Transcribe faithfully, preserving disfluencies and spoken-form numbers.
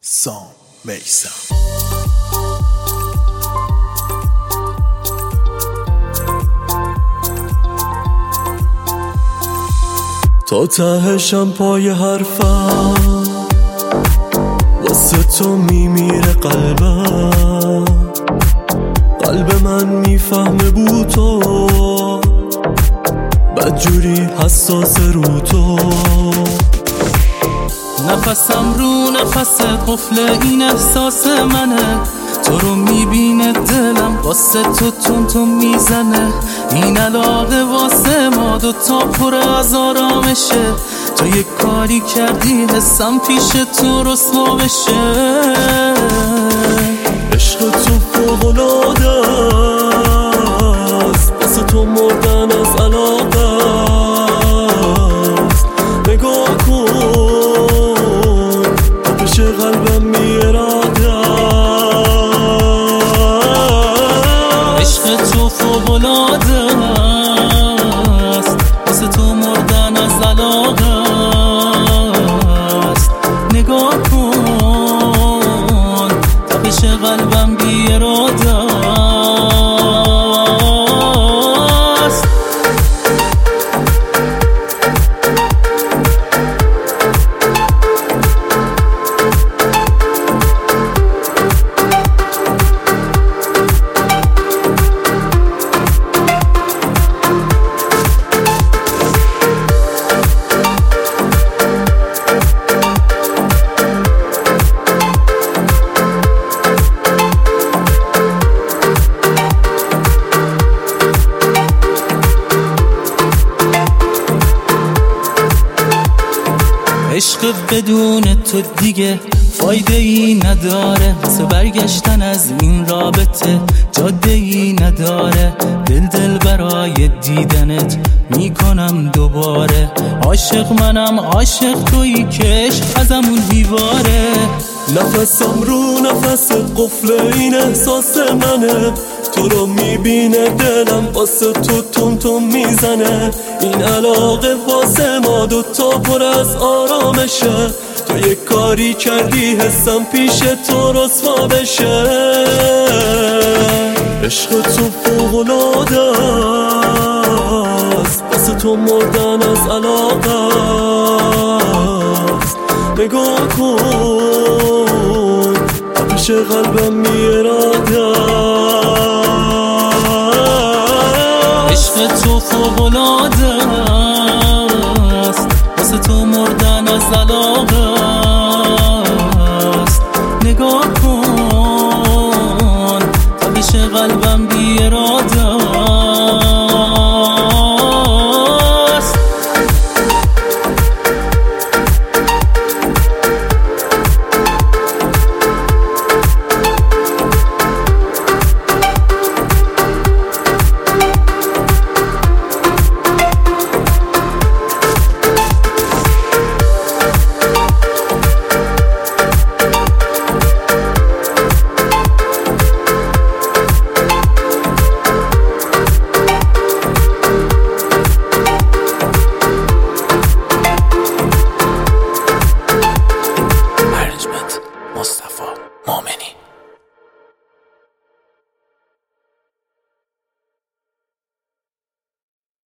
سام میثم. تا تهشم پای حرفم واسه تو میمیره قلبم، قلب من میفهمه بو تو بدجوری حساس رو تو. نفسم رو نفس قفل این احساس منه، تو رو میبینه دلم واسه تو تون تون میزنه. این علاقه واسه ما دوتا پر از آرامشه، تو یک کاری کردی حسم پیش تو رسوا بشه. عشق تو فوق‌العاده است، واسه تو مردن از علاقه است. نگاه کن تپش قلبم میراده است. عشق تو فوق‌العاده است، واسه تو مردن از علاقه است. نگاه کن تپش قلبم بی اراده است. عشق بدون تو دیگه فایده ای نداره، واسه برگشتن از این رابطه جاده ای نداره. دل دل برای دیدنت میکنم دوباره، عاشق منم عاشق تویی که عشق ازمون دیواره. نفسم رو نفس قفل این احساس منه، تو رو میبینه دلم واسه تو تون تون میزنه. این علاقه واسه ما دوتا پر از آرامشه، تو یک کاری کردی حسم پیش تو رسوا بشه. عشق تو فوق‌العاده است، واسه تو مردن از علاقه است. نگاه کن تپش قلبم میراده عشق تو فوق‌العاده